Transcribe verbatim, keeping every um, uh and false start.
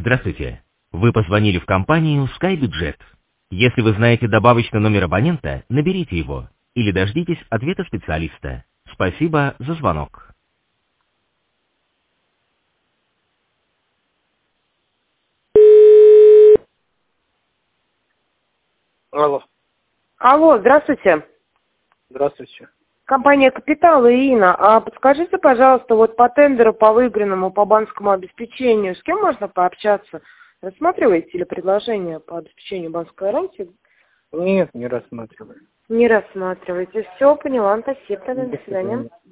Здравствуйте. Вы позвонили в компанию SkyBudget. Если вы знаете добавочный номер абонента, наберите его или дождитесь ответа специалиста. Спасибо за звонок. Алло, Алло, здравствуйте. здравствуйте. Компания «Капитал» и Инна. А подскажите, пожалуйста, вот по тендеру, по выигранному, по банковскому обеспечению, с кем можно пообщаться? Рассматриваете ли предложение по обеспечению банковской гарантии? Нет, не рассматриваю. Не рассматриваете. Все, поняла. Спасибо. До свидания.